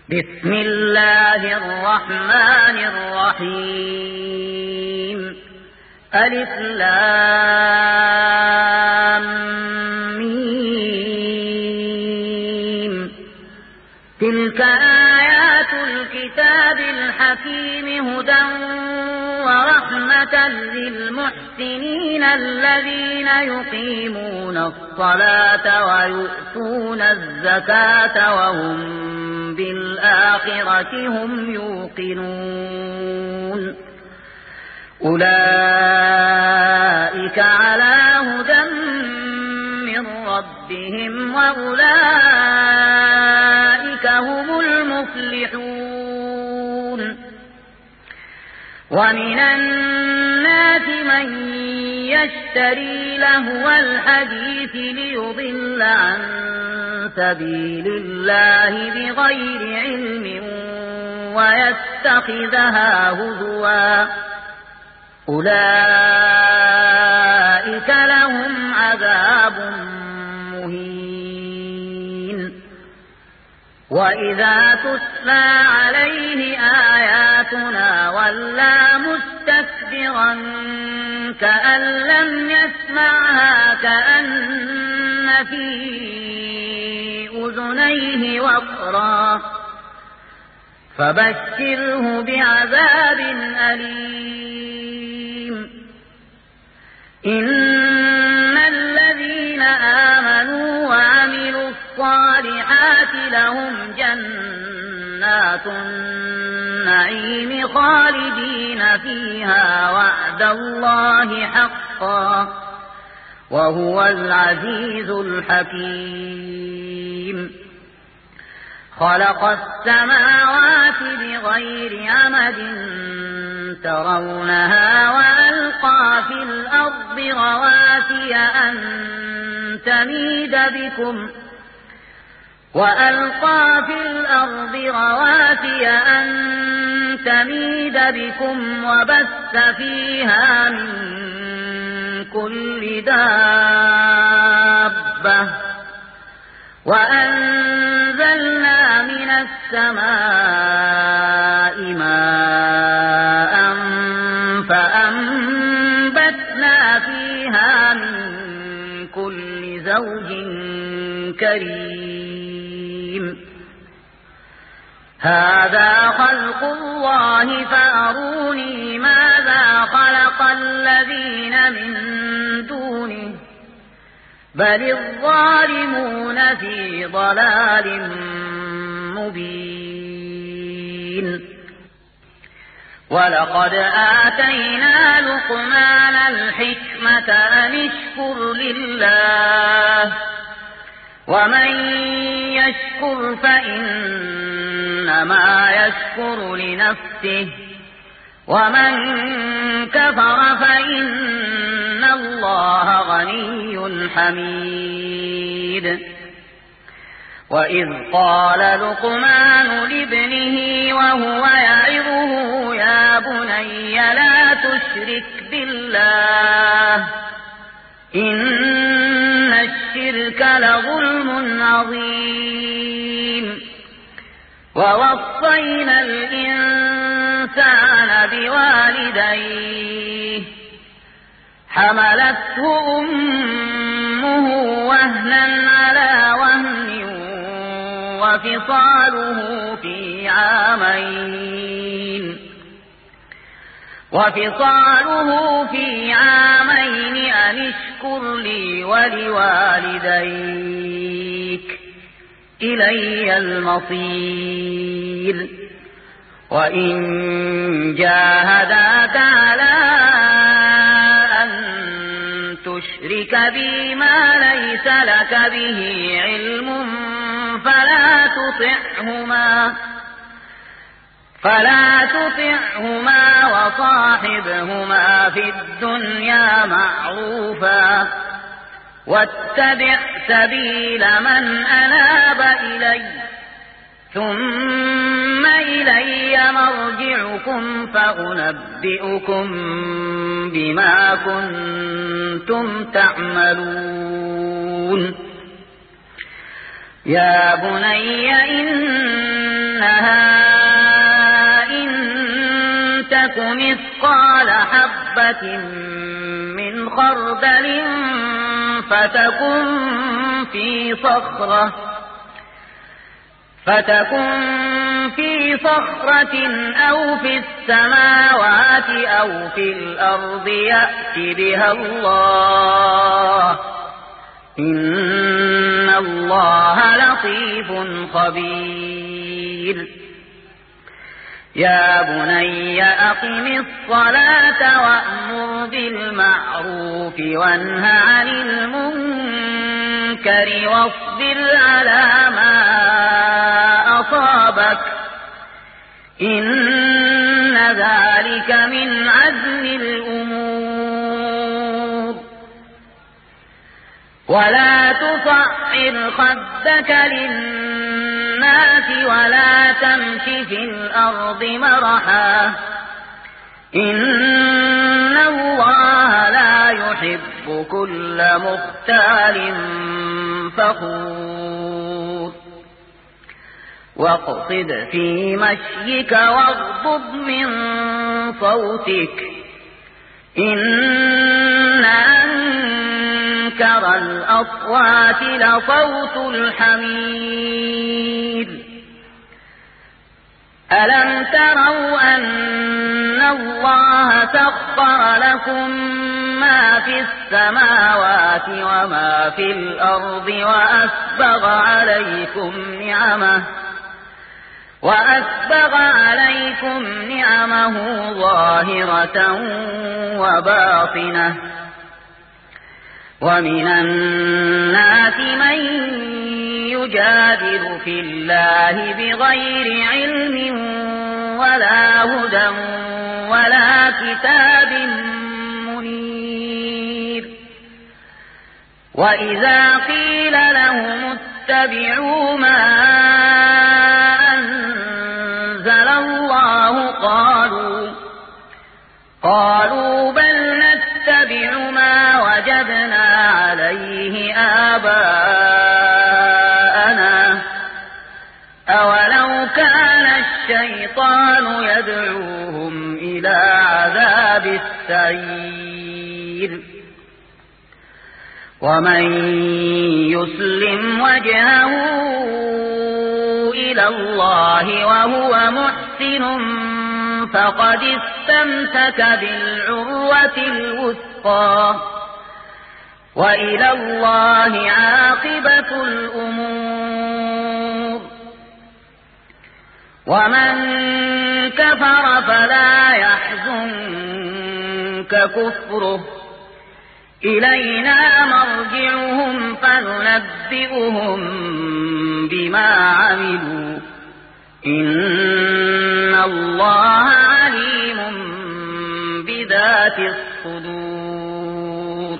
بسم الله الرحمن الرحيم ألف لام ميم تلك آيات الكتاب الحكيم هدى ورحمة للمحسنين الذين يقيمون الصلاة ويؤتون الزكاة وهم بالآخرة هم يوقنون أولئك على هدى من ربهم وأولئك هم المفلحون ومن الناس من يشتري لهو الحديث ليضل عن سبيل الله بغير علم ويتخذها هزوا أولئك لهم عذاب مهين وإذا تتلى عليه آياتنا ولى مستكبرا كأن لم يسمعها كأن في أذنيه وقرا فبشره بعذاب أليم إن الذين آمنوا وعملوا الصالحات لهم جنات النعيم خالدين فيها وعد الله حقا وهو العزيز الحكيم خلق السماوات بغير عمد ترونها وألقى في الأرض رواسي أن تميد بكم وبث فيها من كل دابة وأنزلنا من السماء ماء فأنبتنا فيها من كل زوج كريم هذا خلق الله فأروني ماذا خلق الذين من دونه بل الظالمون في ضلال مبين ولقد آتينا لقمان الحكمة أن اشكر لله ومن يشكر فإنما يشكر لنفسه ومن كفر فإن الله غني حميد وإذ قال لقمان لابنه وهو يعظه يا بني لا تشرك بالله إن الشرك لظلم عظيم ووصينا الإنسان بوالديه حملته أمه وهنا على وهن وفصاله في عامين أن اشكر لي ولوالديك إلي المصير وإن جاهداك على أن تشرك بي ما ليس لك به علم فلا تطعهما وصاحبهما في الدنيا معروفا واتبع سبيل من أناب إلي ثم إلي مرجعكم فأنبئكم بما كنتم تعملون يا بني أنها إن تك مثقال حبة من خردل فتكن في صخرة أو في السماوات أو في الأرض يأت بها الله إن الله لطيف خبير يا بني أقم الصلاة وأمر بالمعروف وانه عن المنكر واصبر على ما أصابك إن ذلك من عزم الأمور ولا تصعر خدك للناس ولا تمش في الأرض مرحا إن الله لا يحب كل مختال فخور واقصد في مشيك واغضض من صوتك إن أنكر الأصوات لصوت الحمير ألم تروا أن الله سخر لكم ما في السماوات وما في الأرض وأسبغ عليكم نعمه ظاهرة وباطنة ومن الناس من يجادل في الله بغير علم ولا هدى ولا كتاب منير وإذا قيل لهم اتبعوا ما أنزل الله قالوا بل نتبع ما وجدنا عليه آباءنا أولو كان الشيطان يدعوهم إلى عذاب السعير ومن يسلم وجهه إلى الله وهو محسن فقد استمسك بالعروة الوثقى وإلى الله عاقبة الأمور ومن كفر فلا يحزنك كفره إلينا مرجعهم فننبئهم بما عملوا إن الله عليم بذات الصدور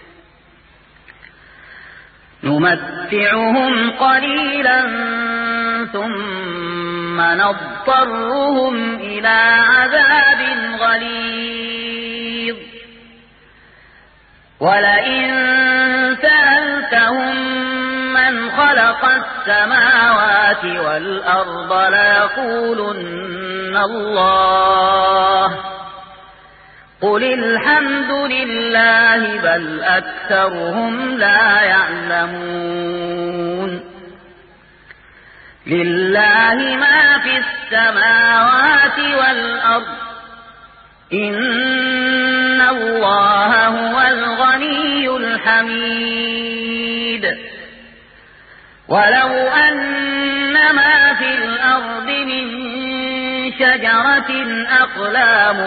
نمتعهم قليلا ثم نضطرهم إلى عذاب غليظ ولئن سألتهم من خلق السماوات والأرض ليقولن الله قل الحمد لله بل أكثرهم لا يعلمون لله ما في السماوات والأرض إن الله هو الغني الحميد ولو أن ما في الأرض من شجرة أقلام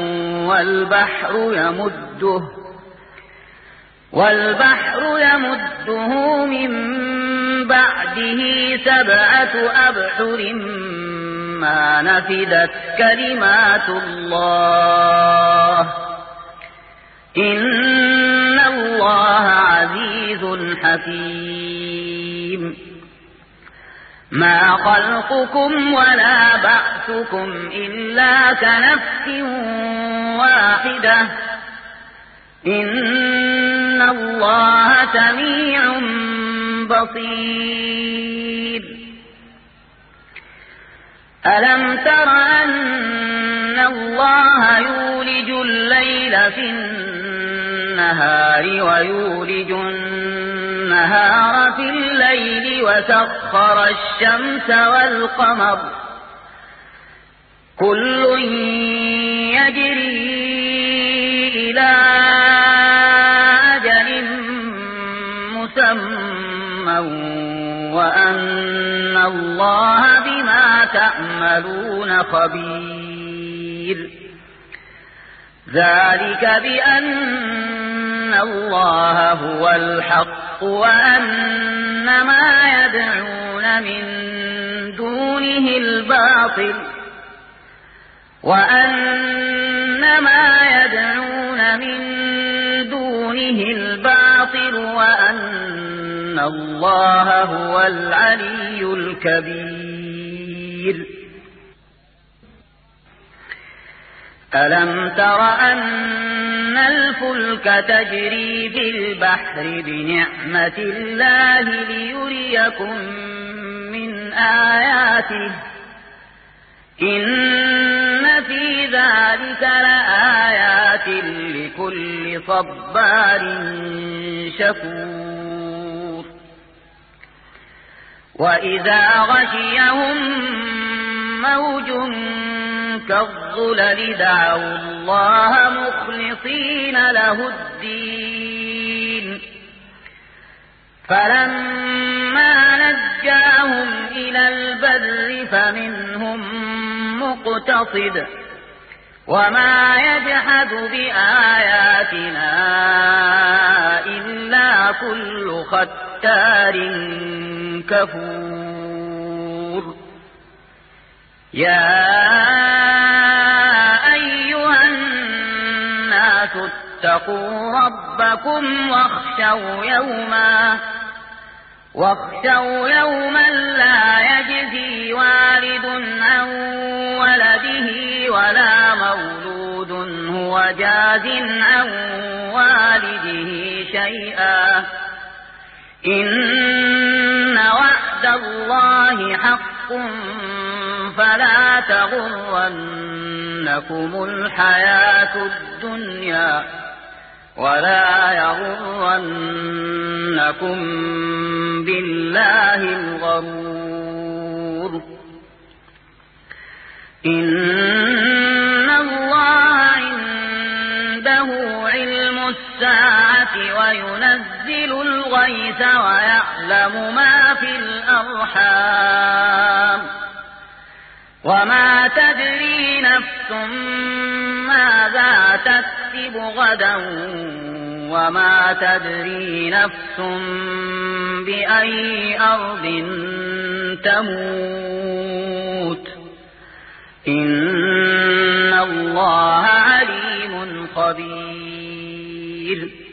والبحر يمده من بعده 7 أبحر ما نفدت كلمات الله إن الله عزيز حكيم ما خلقكم ولا بعثكم إلا كنفس واحدة إن الله سميع بصير ألم تر أن الله يولج الليل في النهار ويولج النهار في الليل وسخر الشمس والقمر كل يجري إلى أجل مسمى وأن الله بما تعملون خبير ذلك بأن الله هو الحق وأن ما يدعون من دونه الباطل وأن الله هو العلي الكبير ألم تر أن الفلك تجري بالبحر بنعمة الله ليريكم من آياته إن في ذلك لآيات لكل صبار شكور وإذا غشيهم موج كالظلل دعوا الله مخلصين له الدين فلما نجاهم إلى البر فمنهم مقتصد وما يجحد بآياتنا إلا كل ختار كفور يا أيها الناس اتقوا ربكم واخشوا يوما لا يجزي والد عن ولده ولا مولود هو جاز عن والده شيئا إن وعد الله حق فلا تغرنكم الحياة الدنيا ولا يغرنكم بالله الغرور إن الله عنده علم الساعة وينزل الغيث ويعلم ما في الأرحام وما تدري نفس ماذا تكسب غدا وما تدري نفس بأي أرض تموت إن الله عليم خبير